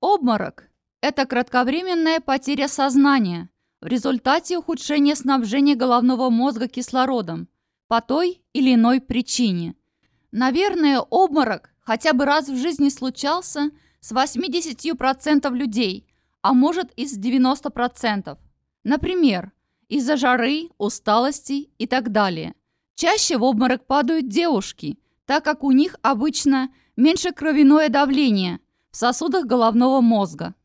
Обморок– это кратковременная потеря сознания в результате ухудшения снабжения головного мозга кислородом по той или иной причине. Наверное, обморок хотя бы раз в жизни случался с 80% людей, а может и с 90%. Например, из-за жары, усталости и так далее. Чаще в обморок падают девушки, так как у них обычно меньше кровяное давление в сосудах головного мозга.